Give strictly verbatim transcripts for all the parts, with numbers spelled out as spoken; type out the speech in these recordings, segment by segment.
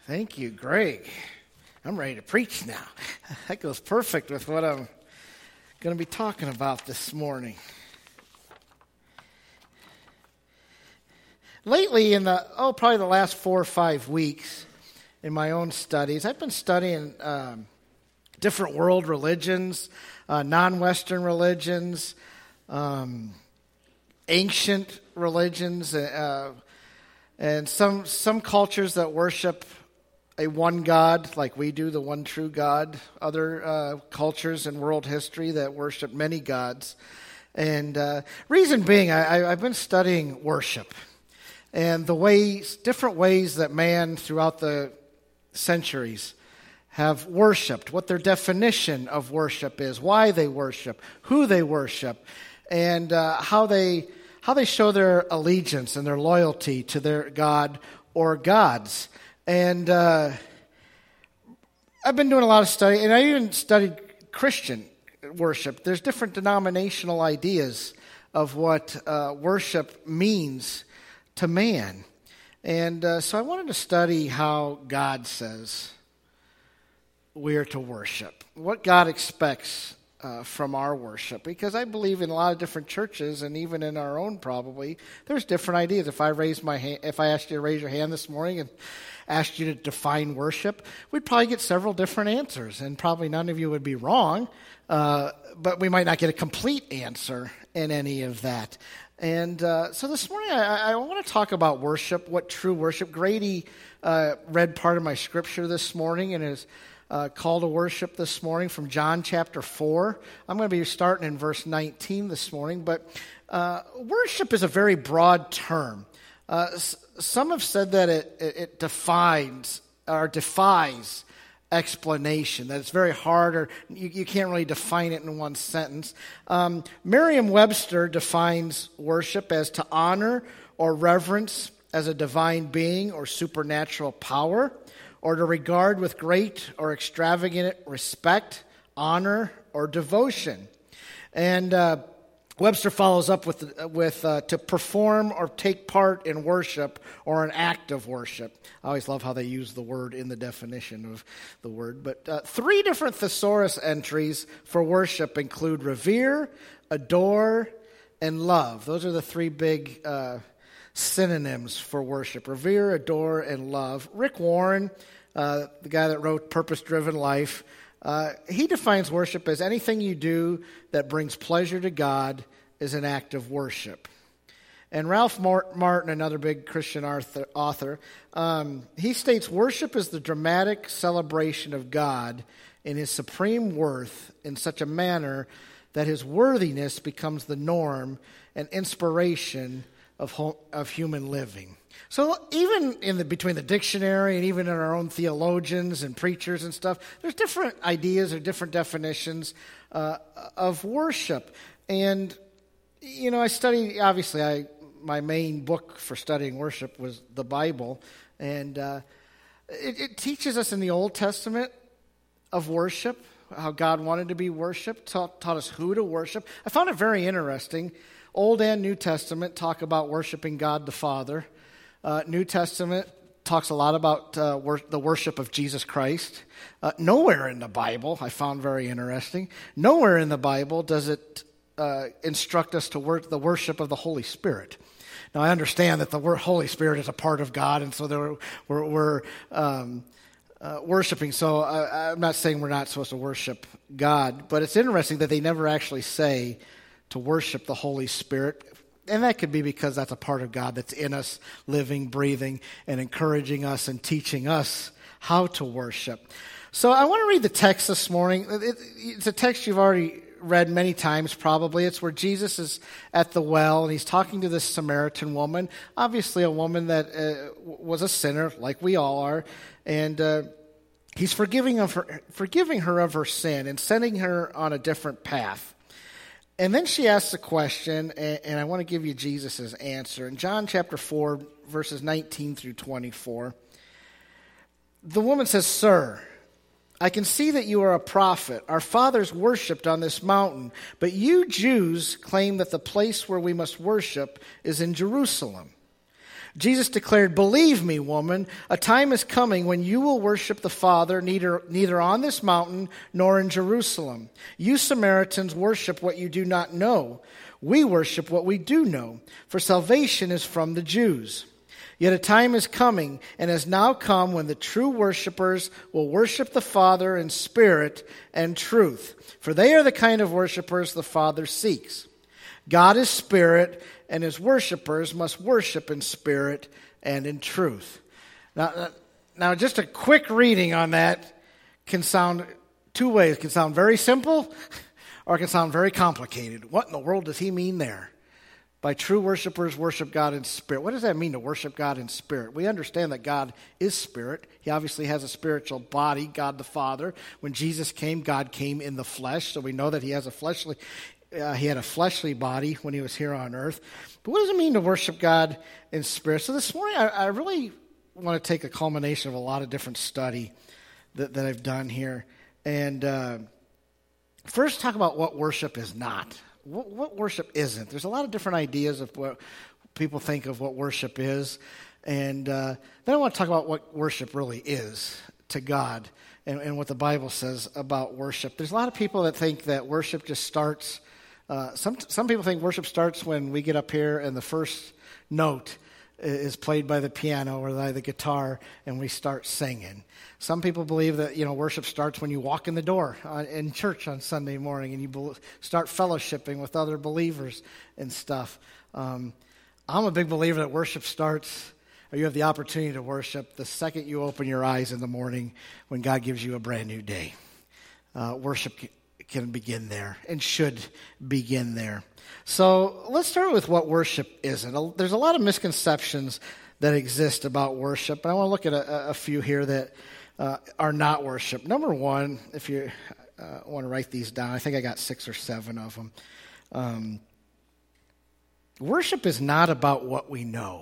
Thank you, Greg. I'm ready to preach now. That goes perfect with what I'm going to be talking about this morning. Lately, in the, oh, probably the last four or five weeks in my own studies, I've been studying um, different world religions, uh, non-Western religions, um, ancient religions, uh, and some some cultures that worship a one God, like we do, the one true God. Other uh, cultures in world history that worship many gods. And uh, reason being, I, I've been studying worship and the ways, different ways that man throughout the centuries have worshipped, what their definition of worship is, why they worship, who they worship, and uh, how they how they show their allegiance and their loyalty to their God or gods. And uh, I've been doing a lot of study, and I even studied Christian worship. There's different denominational ideas of what uh, worship means to man. And uh, so I wanted to study how God says we are to worship, what God expects uh, from our worship. Because I believe in a lot of different churches, and even in our own probably, there's different ideas. If I raised my hand, if I asked you to raise your hand this morning and asked you to define worship, we'd probably get several different answers, and probably none of you would be wrong, uh, but we might not get a complete answer in any of that. And uh, so this morning I, I want to talk about worship, what true worship. Grady uh, read part of my scripture this morning in his uh, call to worship this morning from John chapter four. I'm going to be starting in verse nineteen this morning, but uh, worship is a very broad term. Uh, some have said that it, it, it defines or defies explanation, that it's very hard, or you, you can't really define it in one sentence. Um, Merriam-Webster defines worship as to honor or reverence as a divine being or supernatural power, or to regard with great or extravagant respect, honor, or devotion. And uh, Webster follows up with with uh, to perform or take part in worship or an act of worship. I always love how they use the word in the definition of the word. But uh, three different thesaurus entries for worship include revere, adore, and love. Those are the three big uh, synonyms for worship: revere, adore, and love. Rick Warren, uh, the guy that wrote Purpose Driven Life, Uh, he defines worship as anything you do that brings pleasure to God is an act of worship. And Ralph Martin, another big Christian author, um, he states worship is the dramatic celebration of God in his supreme worth in such a manner that his worthiness becomes the norm and inspiration of ho- of human living. So even in the between the dictionary and even in our own theologians and preachers and stuff, there's different ideas or different definitions uh, of worship. And, you know, I study, obviously, I my main book for studying worship was the Bible. And uh, it, it teaches us in the Old Testament of worship, how God wanted to be worshiped, taught, taught us who to worship. I found it very interesting. Old and New Testament talk about worshiping God the Father. Uh, New Testament talks a lot about uh, wor- the worship of Jesus Christ. Uh, nowhere in the Bible, I found very interesting, nowhere in the Bible does it uh, instruct us to work the worship of the Holy Spirit. Now, I understand that the word Holy Spirit is a part of God, and so there, we're, we're um, uh, worshiping. So I, I'm not saying we're not supposed to worship God, but it's interesting that they never actually say to worship the Holy Spirit. And that could be because that's a part of God that's in us, living, breathing, and encouraging us and teaching us how to worship. So I want to read the text this morning. It's a text you've already read many times probably. It's where Jesus is at the well, and he's talking to this Samaritan woman, obviously a woman that uh, was a sinner, like we all are, and uh, he's forgiving, of her, forgiving her of her sin and sending her on a different path. And then she asks a question, and I want to give you Jesus' answer. In John chapter four, verses nineteen through twenty-four, the woman says, "Sir, I can see that you are a prophet. Our fathers worshipped on this mountain, but you Jews claim that the place where we must worship is in Jerusalem. Jesus declared, "Believe me, woman, a time is coming when you will worship the Father neither, neither on this mountain nor in Jerusalem. You Samaritans worship what you do not know. We worship what we do know, for salvation is from the Jews. Yet a time is coming, and has now come, when the true worshipers will worship the Father in spirit and truth, for they are the kind of worshipers the Father seeks. God is spirit, and his worshipers must worship in spirit and in truth." Now, now, just a quick reading on that can sound two ways. It can sound very simple, or it can sound very complicated. What in the world does he mean there? By true worshipers worship God in spirit. What does that mean to worship God in spirit? We understand that God is spirit. He obviously has a spiritual body, God the Father. When Jesus came, God came in the flesh, so we know that he has a fleshly uh, he had a fleshly body when he was here on earth. But what does it mean to worship God in spirit? So this morning, I, I really want to take a culmination of a lot of different study that, that I've done here, and uh, first talk about what worship is not. What, what worship isn't. There's a lot of different ideas of what people think of what worship is. And uh, then I want to talk about what worship really is to God and, and what the Bible says about worship. There's a lot of people that think that worship just starts, uh, some, some people think worship starts when we get up here and the first note is played by the piano or by the guitar and we start singing. Some people believe that, you know, worship starts when you walk in the door in church on Sunday morning and you start fellowshipping with other believers and stuff. Um, I'm a big believer that worship starts, or you have the opportunity to worship, the second you open your eyes in the morning when God gives you a brand new day. Uh, worship can begin there and should begin there. So let's start with what worship isn't. There's a lot of misconceptions that exist about worship, and I want to look at a, a few here that uh, are not worship. Number one, if you uh, want to write these down, I think I got six or seven of them. Um, worship is not about what we know.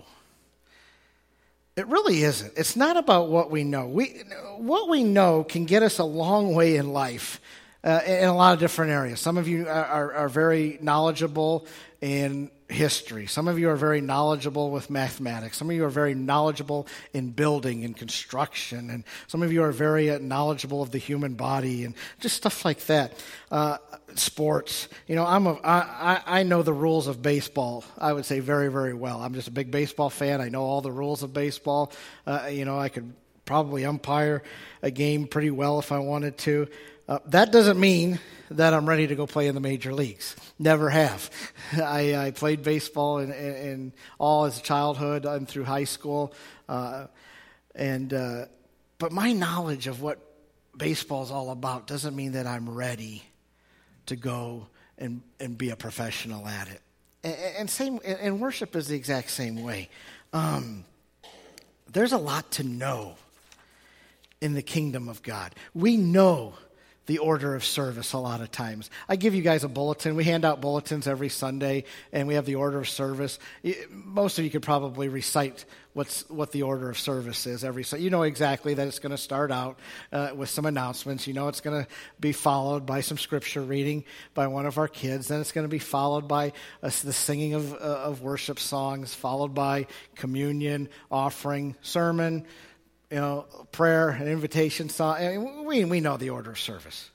It really isn't. It's not about what we know. We, what we know can get us a long way in life. Uh, in a lot of different areas. Some of you are, are, are very knowledgeable in history. Some of you are very knowledgeable with mathematics. Some of you are very knowledgeable in building and construction. And some of you are very uh, knowledgeable of the human body and just stuff like that. Uh, sports. You know, I'm a, I, I know the rules of baseball, I would say, very, very well. I'm just a big baseball fan. I know all the rules of baseball. Uh, you know, I could probably umpire a game pretty well if I wanted to. Uh, that doesn't mean that I'm ready to go play in the major leagues. Never have. I, I played baseball in, in, in all as childhood and through high school, uh, and uh, but my knowledge of what baseball is all about doesn't mean that I'm ready to go and and be a professional at it. And, and same and worship is the exact same way. Um, there's a lot to know in the kingdom of God. We know the order of service a lot of times. I give you guys a bulletin. We hand out bulletins every Sunday, and we have the order of service. Most of you could probably recite what's what the order of service is every Sunday. You know exactly that it's going to start out uh, with some announcements. You know it's going to be followed by some scripture reading by one of our kids. Then it's going to be followed by uh, the singing of, uh, of worship songs, followed by communion, offering, sermon, you know, prayer, an invitation song. I mean, we, we know the order of service.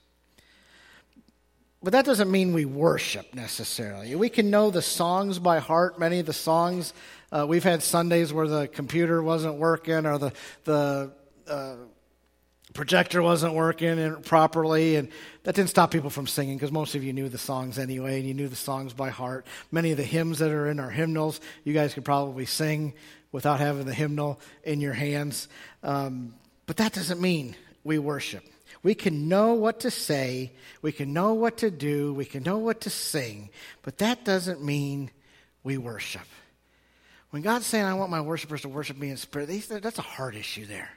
But that doesn't mean we worship necessarily. We can know the songs by heart. Many of the songs, uh, we've had Sundays where the computer wasn't working or the, the uh, projector wasn't working properly, and that didn't stop people from singing because most of you knew the songs anyway, and you knew the songs by heart. Many of the hymns that are in our hymnals, you guys could probably sing without having the hymnal in your hands. Um, but that doesn't mean we worship. We can know what to say, we can know what to do, we can know what to sing, but that doesn't mean we worship. When God's saying, I want my worshipers to worship me in spirit, that's a heart issue there.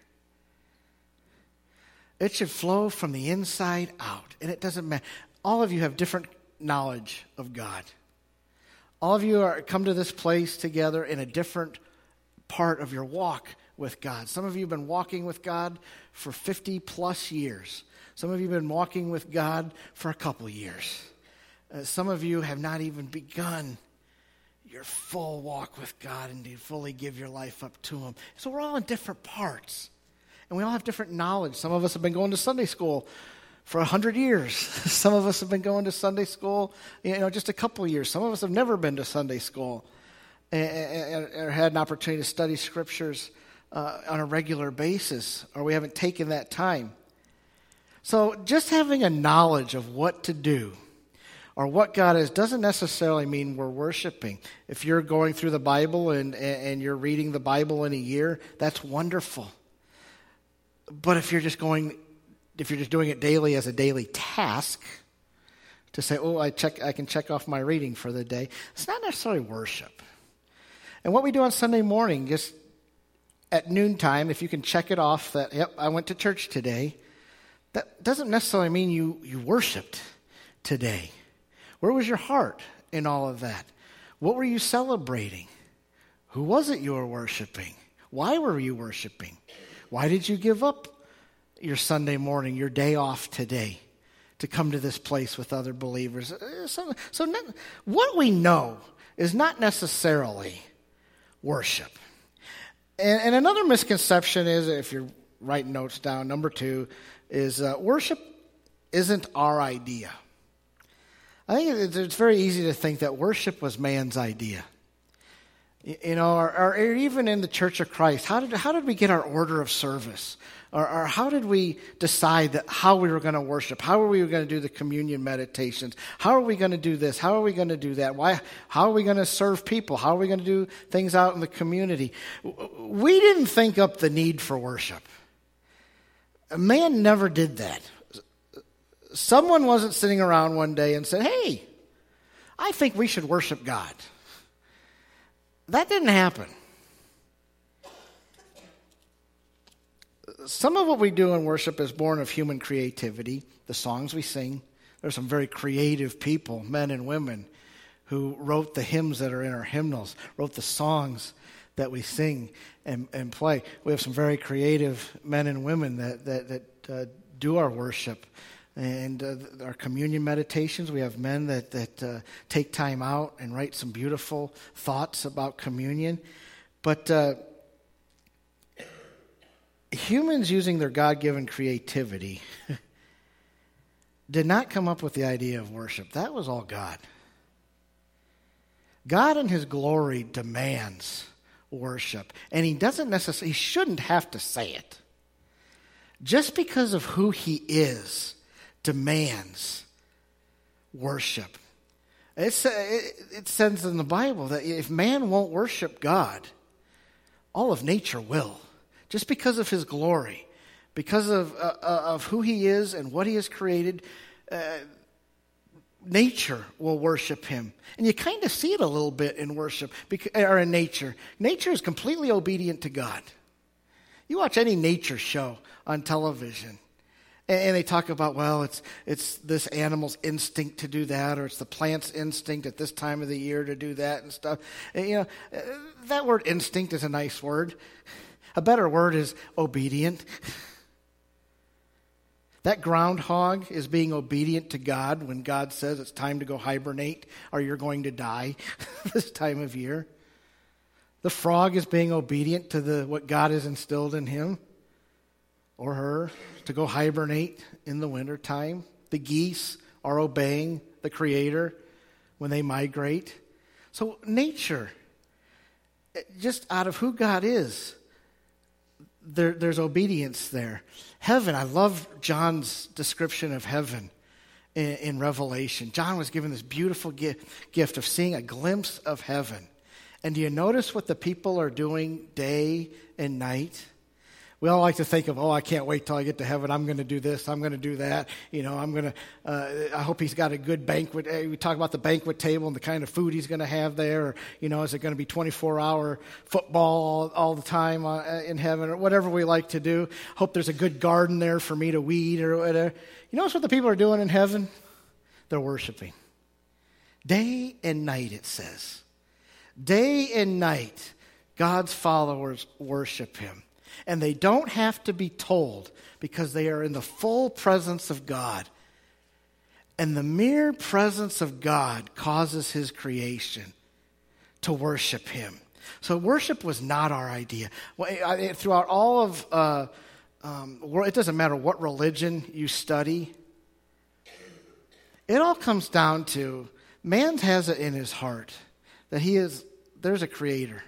It should flow from the inside out, and it doesn't matter. All of you have different knowledge of God. All of you are come to this place together in a different part of your walk with God. Some of you have been walking with God for fifty plus years. Some of you have been walking with God for a couple years. Uh, some of you have not even begun your full walk with God and you fully give your life up to him. So we're all in different parts. And we all have different knowledge. Some of us have been going to Sunday school for a hundred years. Some of us have been going to Sunday school, you know, just a couple of years. Some of us have never been to Sunday school or had an opportunity to study scriptures uh, on a regular basis, or we haven't taken that time. So just having a knowledge of what to do or what God is doesn't necessarily mean we're worshiping. If you're going through the Bible and, and you're reading the Bible in a year, that's wonderful. But if you're just going, if you're just doing it daily as a daily task, to say, oh, I check, I can check off my reading for the day, it's not necessarily worship. And what we do on Sunday morning, just at noontime, if you can check it off that, yep, I went to church today, that doesn't necessarily mean you, you worshiped today. Where was your heart in all of that? What were you celebrating? Who was it you were worshiping? Why were you worshiping? Why did you give up your Sunday morning, your day off today, to come to this place with other believers? So, so not, what we know is not necessarily worship. And, and another misconception is, if you're writing notes down, number two, is uh, worship isn't our idea. I think it's, it's very easy to think that worship was man's idea. You know, or, or even in the Church of Christ, how did how did we get our order of service? Or, or how did we decide that how we were going to worship? How are we going to do the communion meditations? How are we going to do this? How are we going to do that? Why? How are we going to serve people? How are we going to do things out in the community? We didn't think up the need for worship. Man never did that. Someone wasn't sitting around one day and said, hey, I think we should worship God. That didn't happen. Some of what we do in worship is born of human creativity. The songs we sing, there's some very creative people, men and women, who wrote the hymns that are in our hymnals, wrote the songs that we sing and, and play. We have some very creative men and women that, that, that uh, do our worship. And uh, our communion meditations, we have men that, that uh, take time out and write some beautiful thoughts about communion. But uh, humans using their God-given creativity did not come up with the idea of worship. That was all God. God in his glory demands worship. And he doesn't necessarily, he shouldn't have to say it. Just because of who he is demands worship. It's, it, it says in the Bible that if man won't worship God, all of nature will. Just because of his glory, because of uh, of who he is and what he has created, uh, nature will worship him. And you kind of see it a little bit in worship, because, or in nature. Nature is completely obedient to God. You watch any nature show on television, and they talk about, well, it's it's this animal's instinct to do that, or it's the plant's instinct at this time of the year to do that and stuff. And, you know, that word instinct is a nice word. A better word is obedient. That groundhog is being obedient to God when God says it's time to go hibernate or you're going to die this time of year. The frog is being obedient to the what God has instilled in him or her to go hibernate in the wintertime. The geese are obeying the Creator when they migrate. So nature, just out of who God is, There, there's obedience there. Heaven, I love John's description of heaven in, in Revelation. John was given this beautiful gift, gift of seeing a glimpse of heaven. And do you notice what the people are doing day and night? We all like to think of, oh, I can't wait till I get to heaven. I'm going to do this. I'm going to do that. You know, I'm going to, uh, I hope he's got a good banquet. We talk about the banquet table and the kind of food he's going to have there. Or, you know, is it going to be twenty-four hour football all, all the time uh, in heaven or whatever we like to do? Hope there's a good garden there for me to weed or whatever. You notice what the people are doing in heaven? They're worshiping. Day and night, it says. Day and night, God's followers worship him. And they don't have to be told because they are in the full presence of God. And the mere presence of God causes his creation to worship him. So worship was not our idea. Throughout all of, uh, um, it doesn't matter what religion you study, it all comes down to man has it in his heart that he is, there's a creator.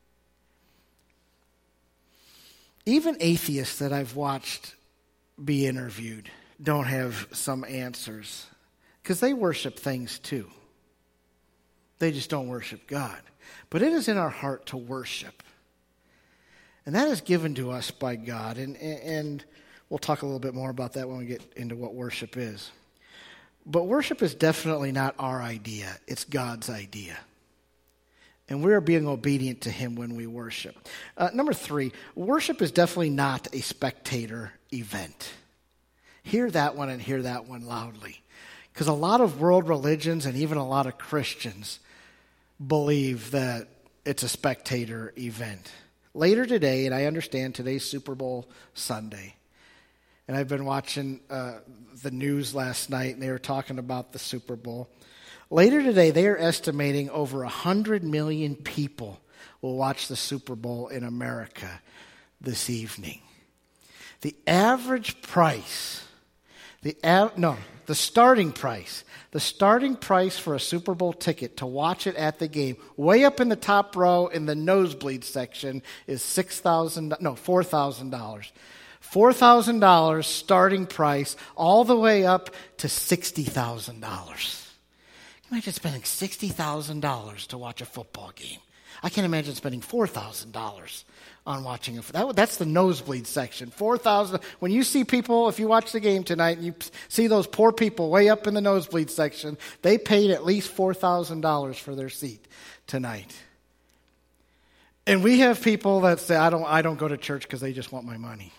Even atheists that I've watched be interviewed don't have some answers because they worship things too. They just don't worship God. But it is in our heart to worship. And that is given to us by God. And, and we'll talk a little bit more about that when we get into what worship is. But worship is definitely not our idea. It's God's idea. And we are being obedient to him when we worship. Uh, number three, worship is definitely not a spectator event. Hear that one and hear that one loudly. Because a lot of world religions and even a lot of Christians believe that it's a spectator event. Later today, and I understand today's Super Bowl Sunday, and I've been watching uh, the news last night, and they were talking about the Super Bowl. Later today, they are estimating over one hundred million people will watch the Super Bowl in America this evening. The average price, the av- no, the starting price, the starting price for a Super Bowl ticket to watch it at the game, way up in the top row in the nosebleed section, is six thousand, no, four thousand dollars. four thousand dollars starting price, all the way up to sixty thousand dollars. Can you imagine spending sixty thousand dollars to watch a football game? I can't imagine spending four thousand dollars on watching it. That, that's the nosebleed section. four thousand dollars. When you see people, if you watch the game tonight and you see those poor people way up in the nosebleed section, they paid at least four thousand dollars for their seat tonight. And we have people that say, I don't, I don't go to church because they just want my money.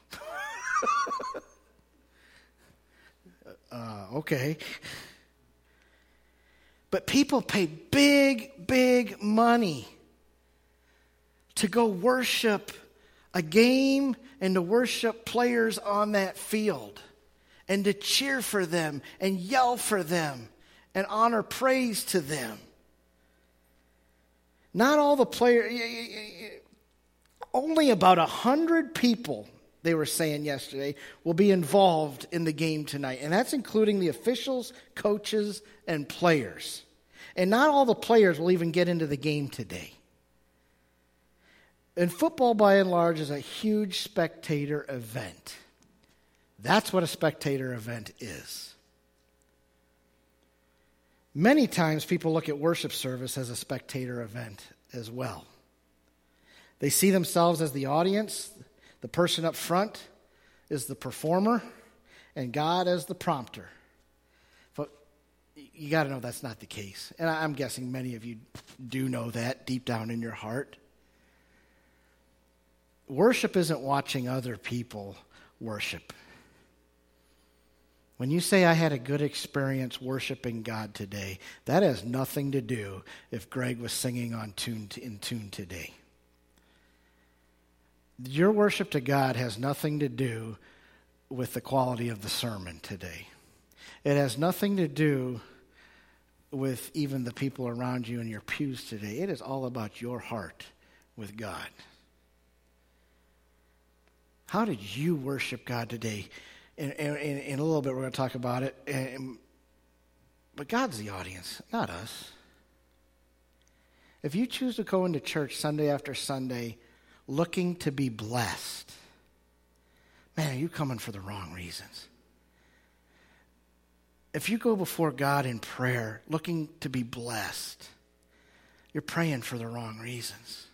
uh, okay. But people pay big, big money to go worship a game and to worship players on that field and to cheer for them and yell for them and honor praise to them. Not all the players, only about a hundred people, they were saying yesterday, will be involved in the game tonight. And that's including the officials, coaches, and players. And not all the players will even get into the game today. And football, by and large, is a huge spectator event. That's what a spectator event is. Many times people look at worship service as a spectator event as well. They see themselves as the audience, the person up front is the performer, and God as the prompter. But you got to know that's not the case. And I'm guessing many of you do know that deep down in your heart. Worship isn't watching other people worship. When you say, I had a good experience worshiping God today, that has nothing to do if Greg was singing on tune in tune today. Your worship to God has nothing to do with the quality of the sermon today. It has nothing to do with even the people around you in your pews today. It is all about your heart with God. How did you worship God today? In, in, in a little bit, we're going to talk about it. And, but God's the audience, not us. If you choose to go into church Sunday after Sunday looking to be blessed, man, are you coming for the wrong reasons? If you go before God in prayer looking to be blessed, you're praying for the wrong reasons.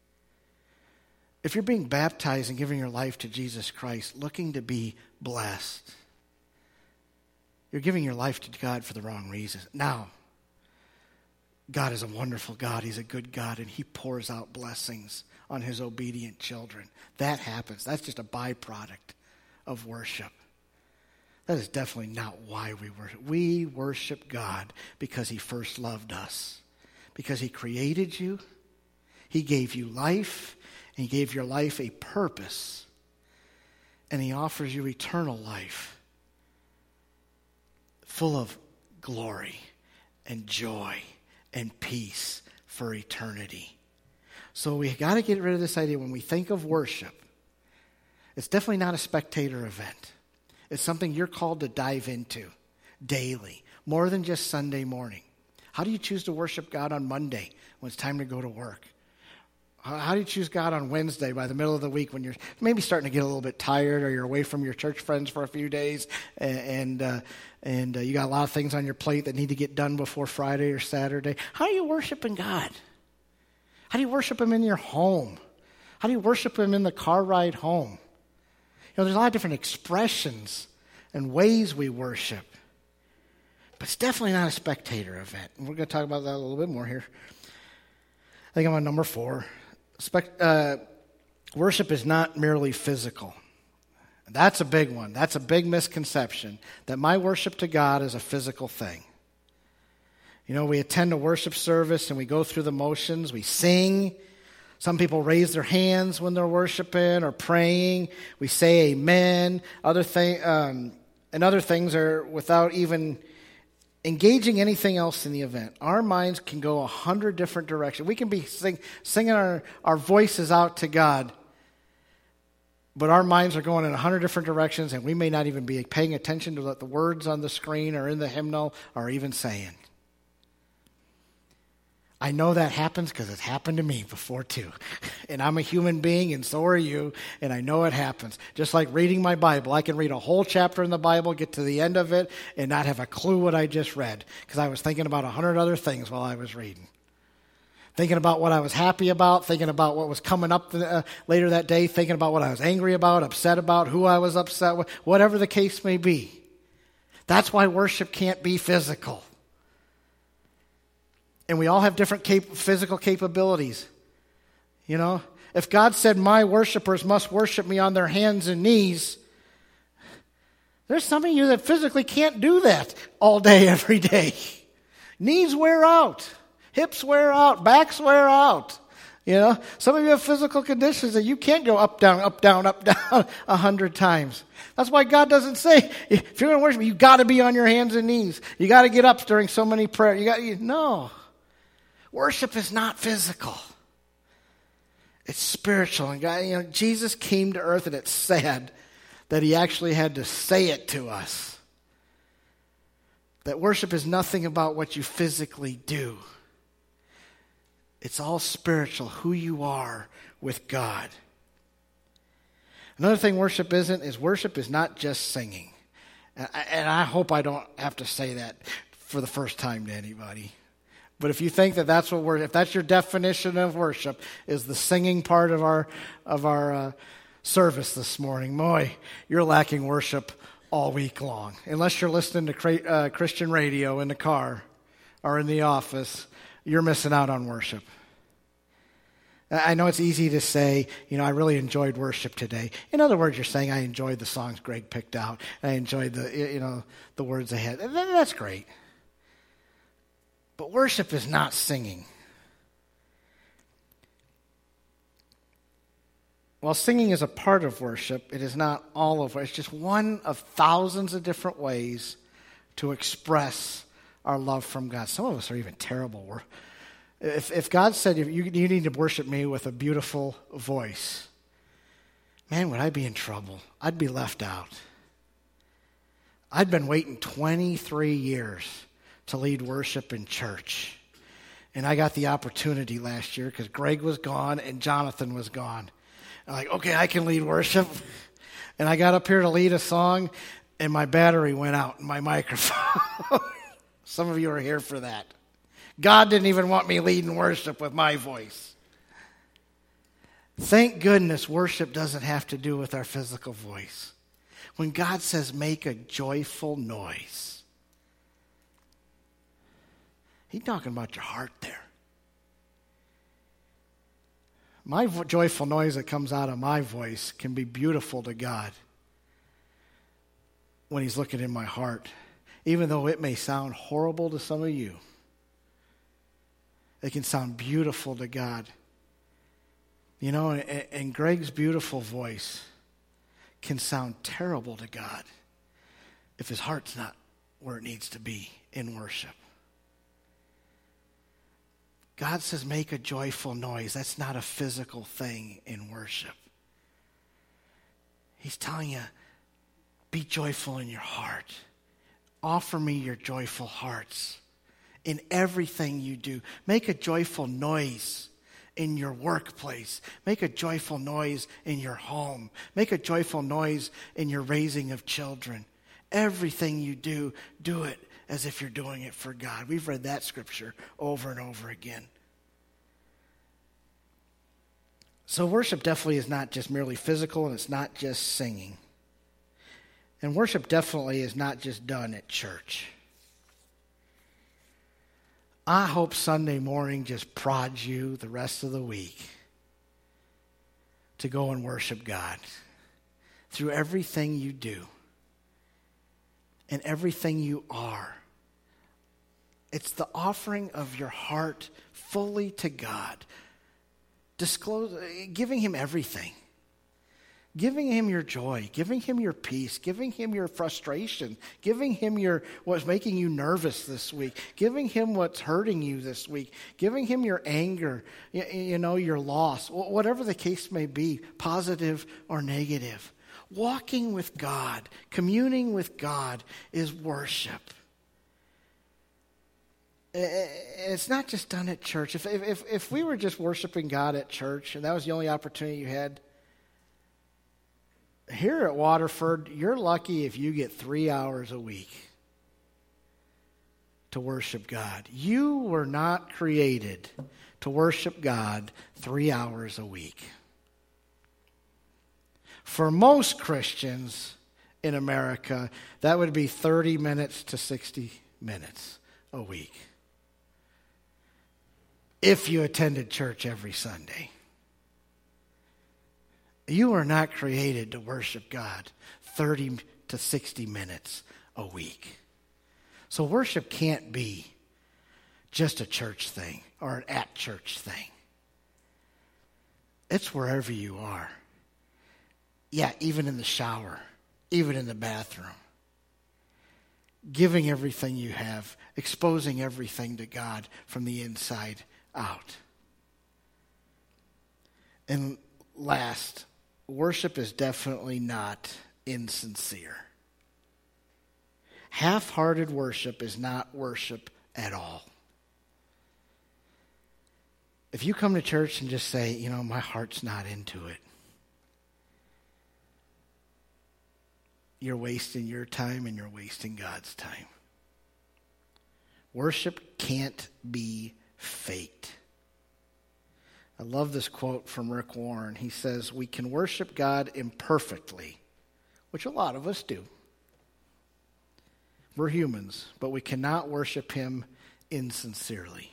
If you're being baptized and giving your life to Jesus Christ, looking to be blessed, you're giving your life to God for the wrong reasons. Now, God is a wonderful God. He's a good God, and he pours out blessings on his obedient children. That happens. That's just a byproduct of worship. That is definitely not why we worship. We worship God because he first loved us, because he created you, he gave you life, and he gave your life a purpose, and he offers you eternal life full of glory and joy and peace for eternity. So we got to get rid of this idea when we think of worship. It's definitely not a spectator event. It's something you're called to dive into daily, more than just Sunday morning. How do you choose to worship God on Monday when it's time to go to work? How do you choose God on Wednesday by the middle of the week when you're maybe starting to get a little bit tired or you're away from your church friends for a few days and and, uh, and uh, you got a lot of things on your plate that need to get done before Friday or Saturday? How are you worshiping God? How do you worship Him in your home? How do you worship Him in the car ride home? You know, there's a lot of different expressions and ways we worship. But it's definitely not a spectator event. And we're going to talk about that a little bit more here. I think I'm on number four. Spec- uh, worship is not merely physical. That's a big one. That's a big misconception, that my worship to God is a physical thing. You know, we attend a worship service and we go through the motions. We sing. Some people raise their hands when they're worshiping or praying. We say amen. Other thing, um, and other things are without even engaging anything else in the event. Our minds can go a hundred different directions. We can be sing, singing our, our voices out to God, but our minds are going in a hundred different directions, and we may not even be paying attention to what the words on the screen or in the hymnal are even saying. I know that happens because it's happened to me before too. And I'm a human being and so are you, and I know it happens. Just like reading my Bible. I can read a whole chapter in the Bible, get to the end of it, and not have a clue what I just read because I was thinking about a hundred other things while I was reading. Thinking about what I was happy about, thinking about what was coming up the, uh, later that day, thinking about what I was angry about, upset about, who I was upset with, whatever the case may be. That's why worship can't be physical. And we all have different cap- physical capabilities. You know, if God said my worshipers must worship me on their hands and knees, there's some of you that physically can't do that all day, every day. Knees wear out. Hips wear out. Backs wear out. You know, some of you have physical conditions that you can't go up, down, up, down, up, down a hundred times. That's why God doesn't say, if you're going to worship me, you got to be on your hands and knees. You got to get up during so many prayers. You got, you, no. Worship is not physical. It's spiritual. And God, you know, Jesus came to earth, and it's sad that He actually had to say it to us. That worship is nothing about what you physically do. It's all spiritual, who you are with God. Another thing worship isn't is worship is not just singing. And I, and I hope I don't have to say that for the first time to anybody. But if you think that that's what we're, if that's your definition of worship, is the singing part of our of our uh, service this morning, boy, you're lacking worship all week long. Unless you're listening to cra- uh, Christian radio in the car or in the office, you're missing out on worship. I know it's easy to say, you know, I really enjoyed worship today. In other words, you're saying I enjoyed the songs Greg picked out. I enjoyed the, you know, the words they had. That's great. But worship is not singing. While singing is a part of worship, it is not all of it. It's just one of thousands of different ways to express our love from God. Some of us are even terrible. If, if God said, you, you need to worship me with a beautiful voice, man, would I be in trouble? I'd be left out. I'd been waiting twenty-three years to lead worship in church. And I got the opportunity last year because Greg was gone and Jonathan was gone. I'm like, okay, I can lead worship. And I got up here to lead a song, and my battery went out in my microphone. Some of you are here for that. God didn't even want me leading worship with my voice. Thank goodness worship doesn't have to do with our physical voice. When God says make a joyful noise, He's talking about your heart there. My vo- joyful noise that comes out of my voice can be beautiful to God when He's looking in my heart, even though it may sound horrible to some of you. It can sound beautiful to God. You know, and, and Greg's beautiful voice can sound terrible to God if his heart's not where it needs to be in worship. God says make a joyful noise. That's not a physical thing in worship. He's telling you, be joyful in your heart. Offer me your joyful hearts in everything you do. Make a joyful noise in your workplace. Make a joyful noise in your home. Make a joyful noise in your raising of children. Everything you do, do it as if you're doing it for God. We've read that scripture over and over again. So worship definitely is not just merely physical, and it's not just singing. And worship definitely is not just done at church. I hope Sunday morning just prods you the rest of the week to go and worship God through everything you do and everything you are. It's the offering of your heart fully to God. Disclose, giving him everything. Giving him your joy, giving him your peace, giving him your frustration, giving him your what's making you nervous this week, giving him what's hurting you this week, giving him your anger, you, you know, your loss, whatever the case may be, positive or negative. Walking with God, communing with God is worship. It's not just done at church. If, if, if we were just worshiping God at church and that was the only opportunity you had, here at Waterford, you're lucky if you get three hours a week to worship God. You were not created to worship God three hours a week. For most Christians in America, that would be thirty minutes to sixty minutes a week if you attended church every Sunday. You are not created to worship God thirty to sixty minutes a week. So worship can't be just a church thing or an at-church thing. It's wherever you are. Yeah, even in the shower, even in the bathroom. Giving everything you have, exposing everything to God from the inside out. And last, worship is definitely not insincere. Half-hearted worship is not worship at all. If you come to church and just say, you know, my heart's not into it, you're wasting your time and you're wasting God's time. Worship can't be faked. I love this quote from Rick Warren. He says, we can worship God imperfectly, which a lot of us do. We're humans, but we cannot worship him insincerely.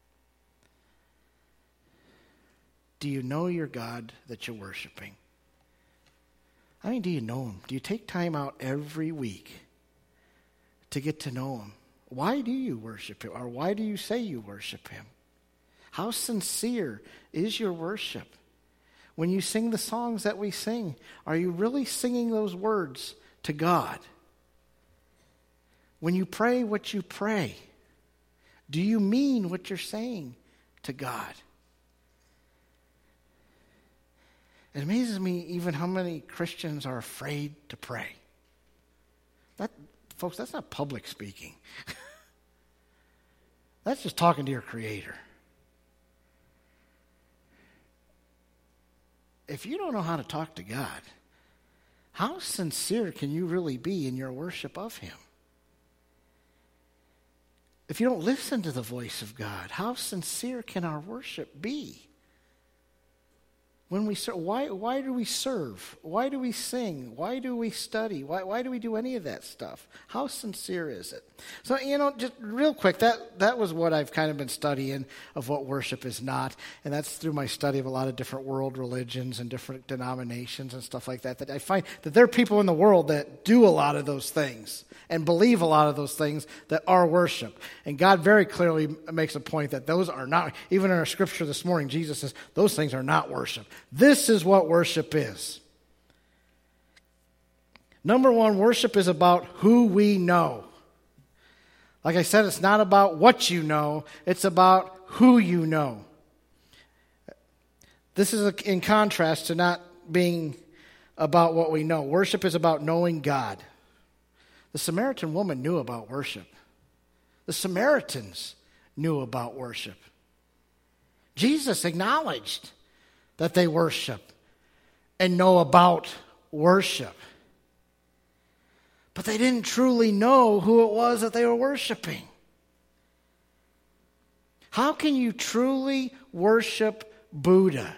Do you know your God that you're worshiping? I mean, do you know him? Do you take time out every week to get to know him? Why do you worship him? Or why do you say you worship him? How sincere is your worship? When you sing the songs that we sing, are you really singing those words to God? When you pray what you pray, do you mean what you're saying to God? It amazes me even how many Christians are afraid to pray. That, folks, that's not public speaking. That's just talking to your Creator. If you don't know how to talk to God, how sincere can you really be in your worship of him? If you don't listen to the voice of God, how sincere can our worship be? When we serve, why, why do we serve? Why do we sing? Why do we study? Why, why do we do any of that stuff? How sincere is it? So, you know, just real quick, that, that was what I've kind of been studying of what worship is not. And that's through my study of a lot of different world religions and different denominations and stuff like that, that I find that there are people in the world that do a lot of those things and believe a lot of those things that are worship. And God very clearly makes a point that those are not, even in our scripture this morning, Jesus says, those things are not worship. This is what worship is. Number one, worship is about who we know. Like I said, it's not about what you know, it's about who you know. This is in contrast to not being about what we know. Worship is about knowing God. The Samaritan woman knew about worship. The Samaritans knew about worship. Jesus acknowledged that they worship and know about worship. But they didn't truly know who it was that they were worshiping. How can you truly worship Buddha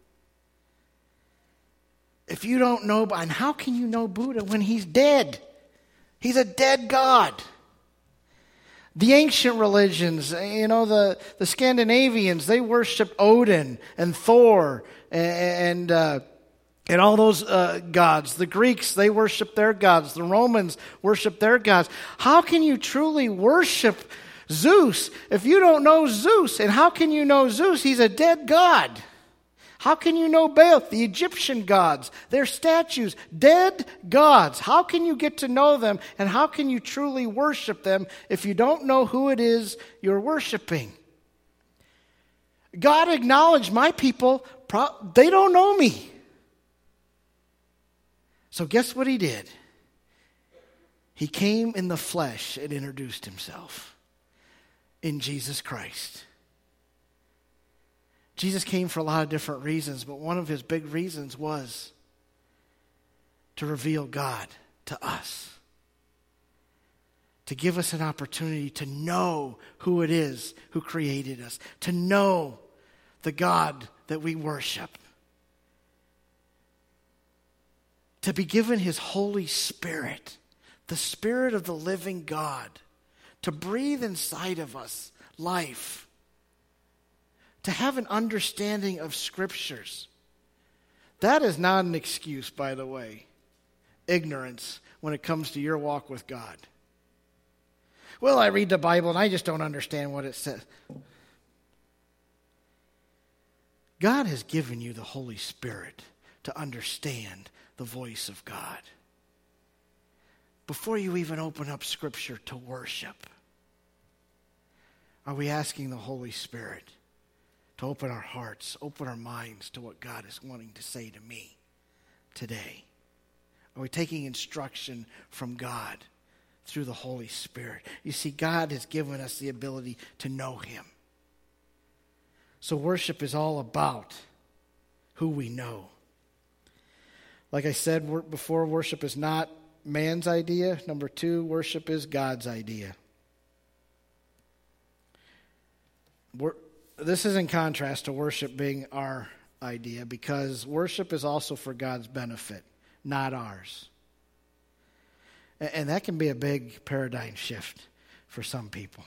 if you don't know? And how can you know Buddha when he's dead? He's a dead god. The ancient religions, you know, the, the Scandinavians, they worshiped Odin and Thor and and, uh, and all those uh, gods. The Greeks, they worshiped their gods. The Romans worshiped their gods. How can you truly worship Zeus if you don't know Zeus? And how can you know Zeus? He's a dead god. How can you know Baal, the Egyptian gods, their statues, dead gods? How can you get to know them, and how can you truly worship them if you don't know who it is you're worshiping? God acknowledged, my people, they don't know me. So guess what he did? He came in the flesh and introduced himself in Jesus Christ. Jesus came for a lot of different reasons, but one of his big reasons was to reveal God to us, to give us an opportunity to know who it is who created us, to know the God that we worship, to be given his Holy Spirit, the Spirit of the living God, to breathe inside of us life, to have an understanding of Scriptures. That is not an excuse, by the way, ignorance when it comes to your walk with God. Well, I read the Bible and I just don't understand what it says. God has given you the Holy Spirit to understand the voice of God. Before you even open up Scripture to worship, are we asking the Holy Spirit to open our hearts, open our minds to what God is wanting to say to me today? Are we taking instruction from God through the Holy Spirit? You see, God has given us the ability to know him. So worship is all about who we know. Like I said before, worship is not man's idea. Number two, worship is God's idea. We're, This is in contrast to worship being our idea, because worship is also for God's benefit, not ours. And that can be a big paradigm shift for some people.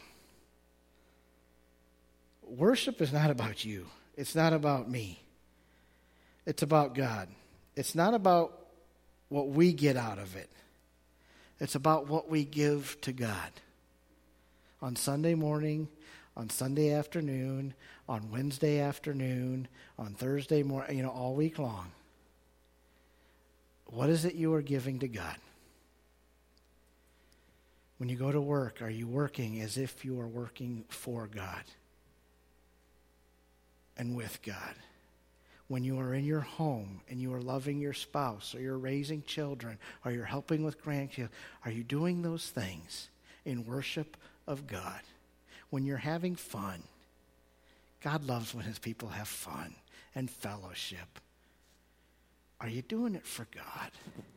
Worship is not about you. It's not about me. It's about God. It's not about what we get out of it. It's about what we give to God. On Sunday morning, on Sunday afternoon, on Wednesday afternoon, on Thursday morning, you know, all week long. What is it you are giving to God? When you go to work, are you working as if you are working for God and with God? When you are in your home and you are loving your spouse, or you're raising children, or you're helping with grandchildren, are you doing those things in worship of God? When you're having fun, God loves when his people have fun and fellowship. Are you doing it for God?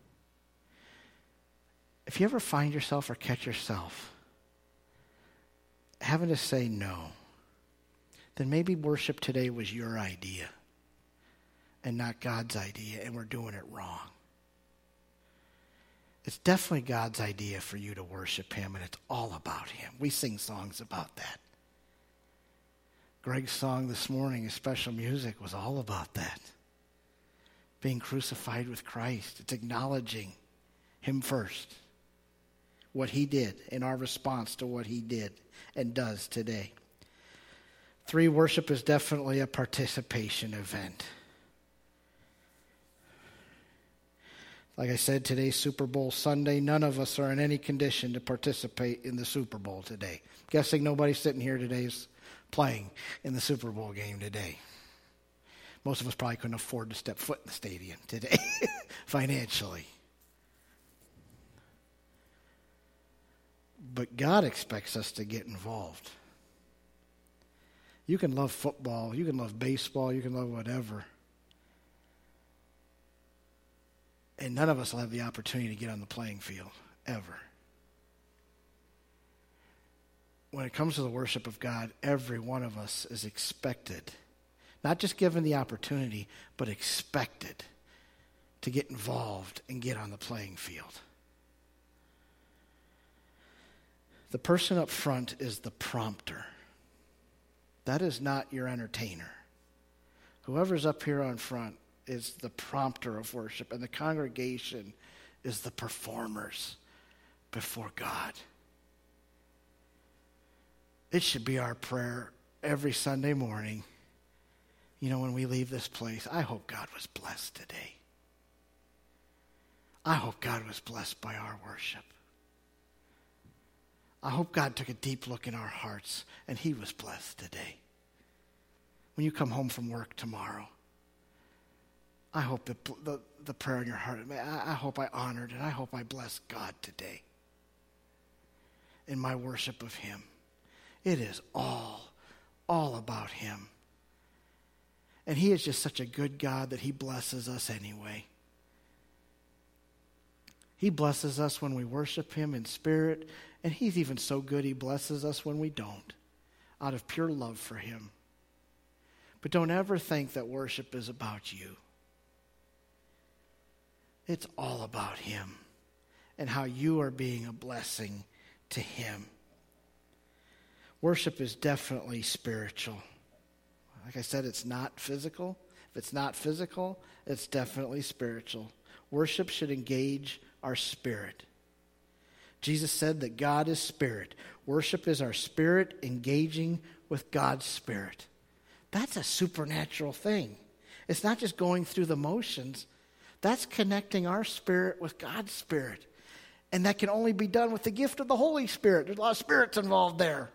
If you ever find yourself or catch yourself having to say no, then maybe worship today was your idea and not God's idea, and we're doing it wrong. It's definitely God's idea for you to worship him, and it's all about him. We sing songs about that. Greg's song this morning, his special music, was all about that. Being crucified with Christ. It's acknowledging him first. What he did, and our response to what he did and does today. Three, worship is definitely a participation event. Like I said, today's Super Bowl Sunday. None of us are in any condition to participate in the Super Bowl today. Guessing nobody sitting here today is playing in the Super Bowl game today. Most of us probably couldn't afford to step foot in the stadium today financially. But God expects us to get involved. You can love football, you can love baseball, you can love whatever. And none of us will have the opportunity to get on the playing field, ever. When it comes to the worship of God, every one of us is expected, not just given the opportunity, but expected to get involved and get on the playing field. The person up front is the prompter. That is not your entertainer. Whoever's up here on front is the prompter of worship, and the congregation is the performers before God. It should be our prayer every Sunday morning. You know, when we leave this place, I hope God was blessed today. I hope God was blessed by our worship. I hope God took a deep look in our hearts and he was blessed today. When you come home from work tomorrow, I hope that the, the prayer in your heart, I, I hope I honored and I hope I blessed God today in my worship of him. It is all, all about him. And he is just such a good God that he blesses us anyway. He blesses us when we worship him in spirit, and he's even so good he blesses us when we don't, out of pure love for him. But don't ever think that worship is about you. It's all about him and how you are being a blessing to him. Worship is definitely spiritual. Like I said, it's not physical. If it's not physical, it's definitely spiritual. Worship should engage our spirit. Jesus said that God is spirit. Worship is our spirit engaging with God's spirit. That's a supernatural thing. It's not just going through the motions. That's connecting our spirit with God's spirit. And that can only be done with the gift of the Holy Spirit. There's a lot of spirits involved there.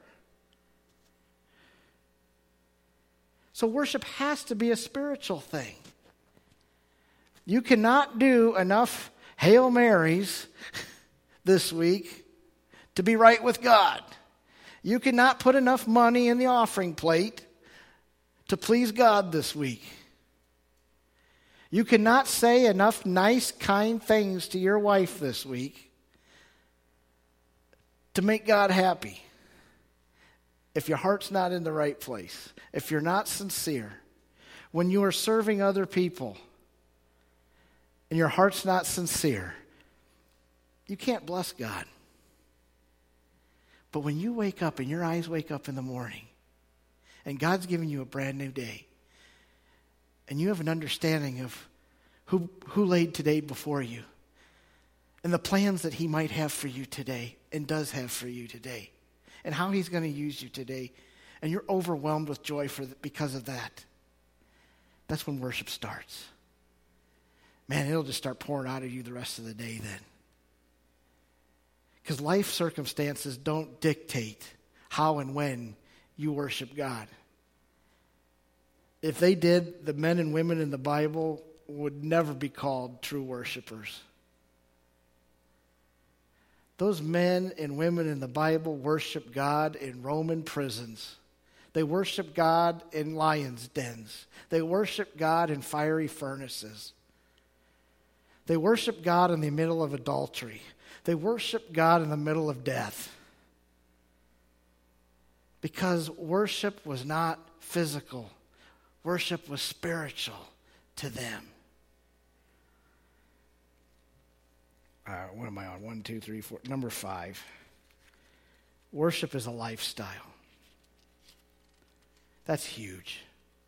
So worship has to be a spiritual thing. You cannot do enough Hail Marys this week to be right with God. You cannot put enough money in the offering plate to please God this week. You cannot say enough nice, kind things to your wife this week to make God happy. If your heart's not in the right place, if you're not sincere, when you are serving other people and your heart's not sincere, you can't bless God. But when you wake up and your eyes wake up in the morning and God's giving you a brand new day and you have an understanding of who, who laid today before you and the plans that he might have for you today and does have for you today and how he's going to use you today, and you're overwhelmed with joy for the, because of that, that's when worship starts. Man, it'll just start pouring out of you the rest of the day then. Because life circumstances don't dictate how and when you worship God. If they did, the men and women in the Bible would never be called true worshipers. Those men and women in the Bible worship God in Roman prisons. They worship God in lions' dens. They worship God in fiery furnaces. They worship God in the middle of adultery. They worship God in the middle of death. Because worship was not physical. Worship was spiritual to them. Uh, what am I on? One, two, three, four. Number five. Worship is a lifestyle. That's huge.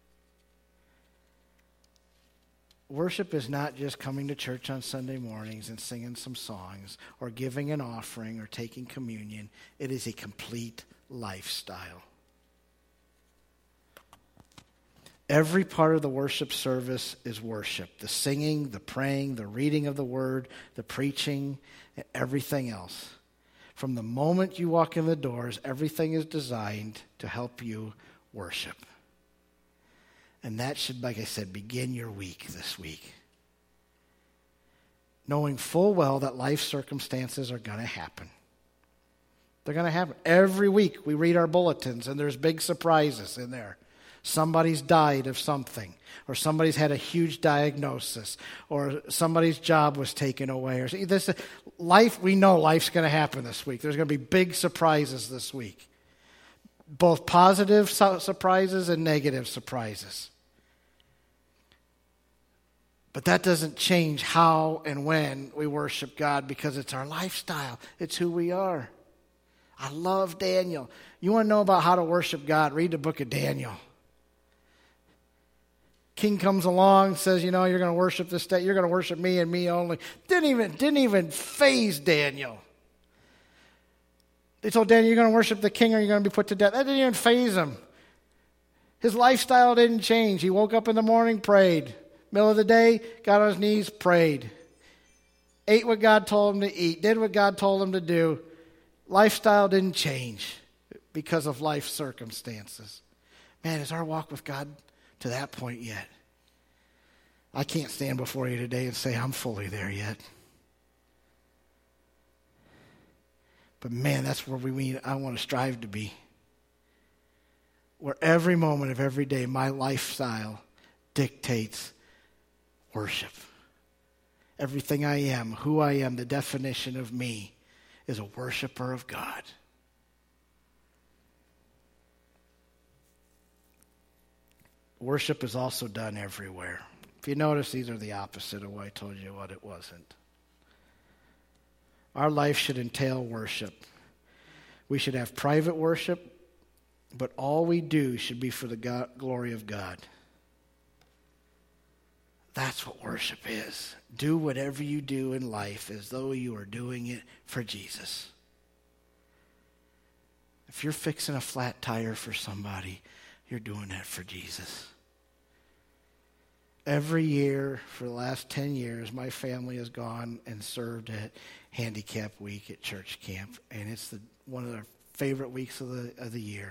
Worship is not just coming to church on Sunday mornings and singing some songs or giving an offering or taking communion. It is a complete lifestyle. Every part of the worship service is worship. The singing, the praying, the reading of the word, the preaching, and everything else. From the moment you walk in the doors, everything is designed to help you worship. And that should, like I said, begin your week this week. Knowing full well that life circumstances are going to happen. They're going to happen. Every week we read our bulletins and there's big surprises in there. Somebody's died of something, or somebody's had a huge diagnosis, or somebody's job was taken away. Or this life, we know life's going to happen this week. There's going to be big surprises this week, both positive su- surprises and negative surprises. But that doesn't change how and when we worship God, because it's our lifestyle. It's who we are. I love Daniel. You want to know about how to worship God? Read the book of Daniel. King comes along, says, you know, you're going to worship this day. You're going to worship me and me only. Didn't even, didn't even faze Daniel. They told Daniel, you're going to worship the king or you're going to be put to death. That didn't even faze him. His lifestyle didn't change. He woke up in the morning, prayed. Middle of the day, got on his knees, prayed. Ate what God told him to eat. Did what God told him to do. Lifestyle didn't change because of life circumstances. Man, is our walk with God to that point yet? I can't stand before you today and say I'm fully there yet. But man, that's where we mean I want to strive to be. Where every moment of every day, my lifestyle dictates worship. Everything I am, who I am, the definition of me is a worshiper of God. Worship is also done everywhere. If you notice, these are the opposite of what I told you what it wasn't. Our life should entail worship. We should have private worship, but all we do should be for the God, glory of God. That's what worship is. Do whatever you do in life as though you are doing it for Jesus. If you're fixing a flat tire for somebody, you're doing that for Jesus. Every year for the last ten years, my family has gone and served at Handicap Week at church camp. And it's the, one of our favorite weeks of the, of the year.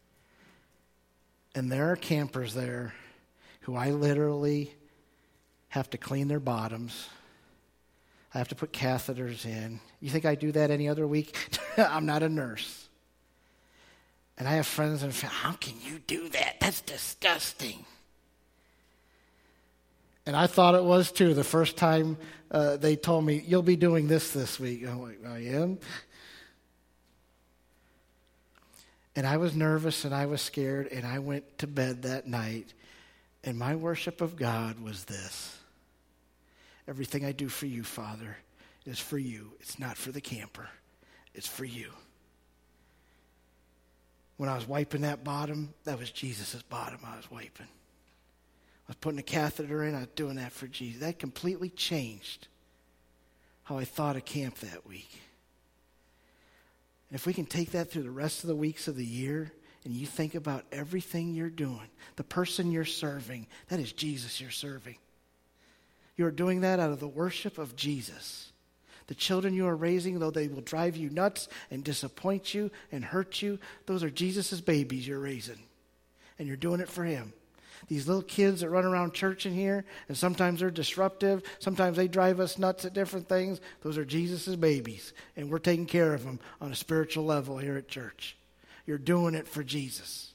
And there are campers there who I literally have to clean their bottoms. I have to put catheters in. You think I do that any other week? I'm not a nurse. And I have friends and family, how can you do that? That's disgusting. And I thought it was too. The first time uh, they told me, you'll be doing this this week. I'm like, I am? And I was nervous and I was scared, and I went to bed that night, and my worship of God was this. Everything I do for you, Father, is for you. It's not for the camper. It's for you. When I was wiping that bottom, that was Jesus' bottom I was wiping. I was putting a catheter in, I was doing that for Jesus. That completely changed how I thought of camp that week. And if we can take that through the rest of the weeks of the year, and you think about everything you're doing, the person you're serving, that is Jesus you're serving. You're doing that out of the worship of Jesus. The children you are raising, though they will drive you nuts and disappoint you and hurt you, those are Jesus' babies you're raising. And you're doing it for him. These little kids that run around church in here, and sometimes they're disruptive, sometimes they drive us nuts at different things, those are Jesus' babies. And we're taking care of them on a spiritual level here at church. You're doing it for Jesus.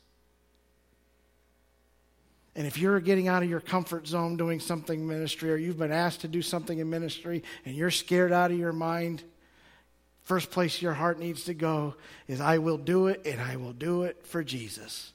And if you're getting out of your comfort zone doing something in ministry, or you've been asked to do something in ministry and you're scared out of your mind, first place your heart needs to go is, I will do it, and I will do it for Jesus.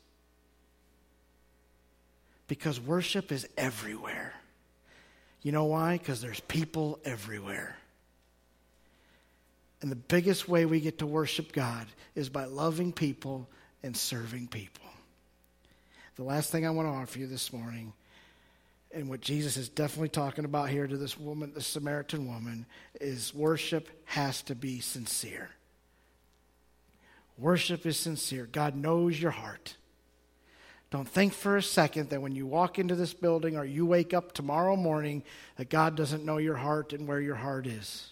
Because worship is everywhere. You know why? Because there's people everywhere. And the biggest way we get to worship God is by loving people and serving people. The last thing I want to offer you this morning, and what Jesus is definitely talking about here to this woman, this Samaritan woman, is worship has to be sincere. Worship is sincere. God knows your heart. Don't think for a second that when you walk into this building or you wake up tomorrow morning that God doesn't know your heart and where your heart is.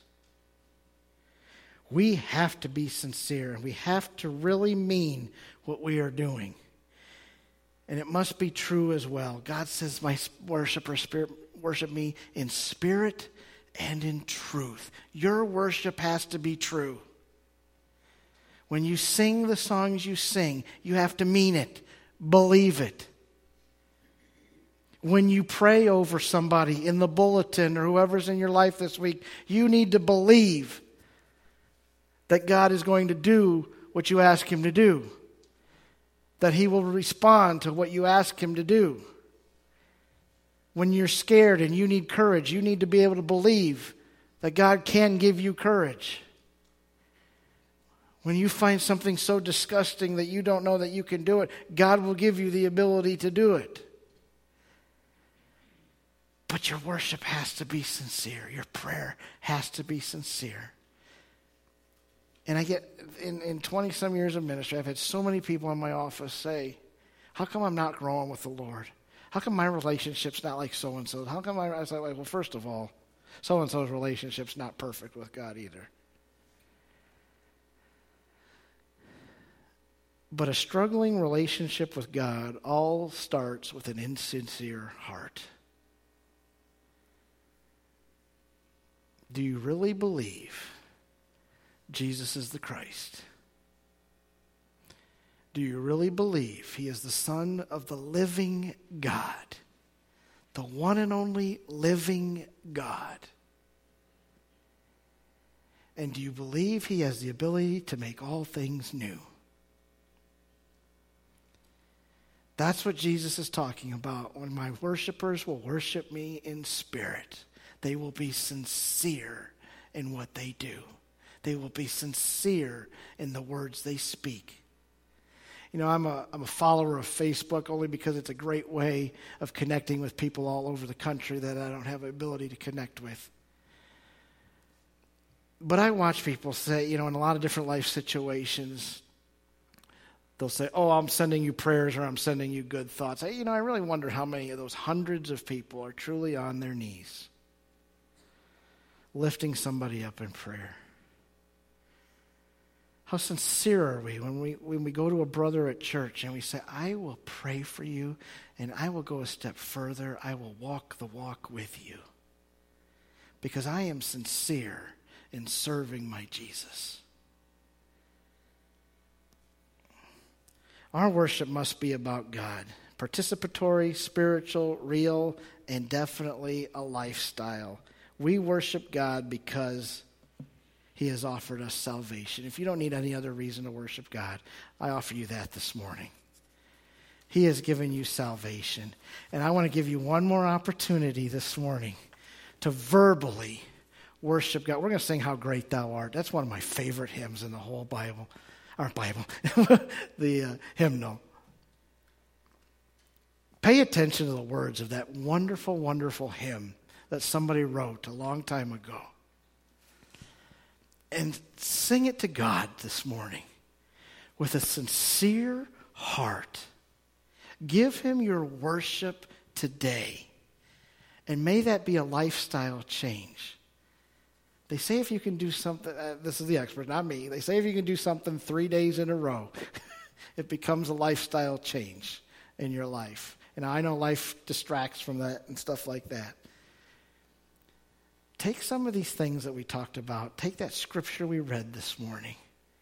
We have to be sincere, and we have to really mean what we are doing. And it must be true as well. God says, my worshipers spirit, worship me in spirit and in truth. Your worship has to be true. When you sing the songs you sing, you have to mean it. Believe it. When you pray over somebody in the bulletin or whoever's in your life this week, you need to believe that God is going to do what you ask Him to do. That He will respond to what you ask Him to do. When you're scared and you need courage, you need to be able to believe that God can give you courage. When you find something so disgusting that you don't know that you can do it, God will give you the ability to do it. But your worship has to be sincere. Your prayer has to be sincere. And I get, in, in twenty-some years of ministry, I've had so many people in my office say, how come I'm not growing with the Lord? How come my relationship's not like so-and-so? How come I, I was like, well, first of all, so-and-so's relationship's not perfect with God either. But a struggling relationship with God all starts with an insincere heart. Do you really believe Jesus is the Christ? Do you really believe He is the Son of the living God? The one and only living God? And do you believe He has the ability to make all things new? That's what Jesus is talking about. When my worshipers will worship me in spirit, they will be sincere in what they do. They will be sincere in the words they speak. You know, I'm a, I'm a follower of Facebook only because it's a great way of connecting with people all over the country that I don't have the ability to connect with. But I watch people say, you know, in a lot of different life situations, they'll say, oh, I'm sending you prayers or I'm sending you good thoughts. I, you know, I really wonder how many of those hundreds of people are truly on their knees, lifting somebody up in prayer. How sincere are we when we when we go to a brother at church and we say, I will pray for you and I will go a step further. I will walk the walk with you because I am sincere in serving my Jesus. Our worship must be about God. Participatory, spiritual, real, and definitely a lifestyle. We worship God because He has offered us salvation. If you don't need any other reason to worship God, I offer you that this morning. He has given you salvation. And I want to give you one more opportunity this morning to verbally worship God. We're going to sing How Great Thou Art. That's one of my favorite hymns in the whole Bible. Our Bible. the uh, hymnal. Pay attention to the words of that wonderful, wonderful hymn that somebody wrote a long time ago. And sing it to God this morning with a sincere heart. Give Him your worship today. And may that be a lifestyle change. They say if you can do something, uh, this is the expert, not me. They say if you can do something three days in a row, it becomes a lifestyle change in your life. And I know life distracts from that and stuff like that. Take some of these things that we talked about. Take that scripture we read this morning.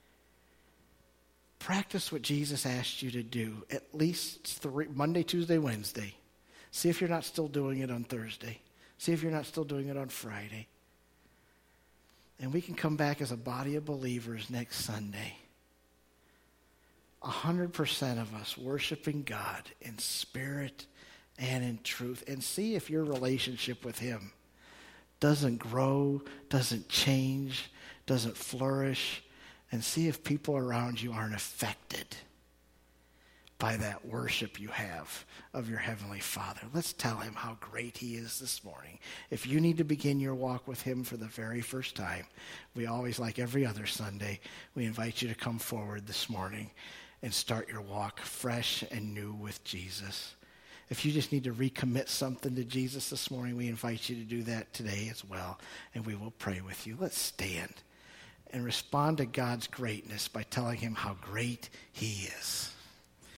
Practice what Jesus asked you to do at least three, Monday, Tuesday, Wednesday. See if you're not still doing it on Thursday. See if you're not still doing it on Friday. And we can come back as a body of believers next Sunday. A hundred percent of us worshiping God in spirit and in truth. And see if your relationship with Him doesn't grow, doesn't change, doesn't flourish, and see if people around you aren't affected by that worship you have of your Heavenly Father. Let's tell Him how great He is this morning. If you need to begin your walk with Him for the very first time, we always, like every other Sunday, we invite you to come forward this morning and start your walk fresh and new with Jesus. If you just need to recommit something to Jesus this morning, we invite you to do that today as well, and we will pray with you. Let's stand and respond to God's greatness by telling him how great he is.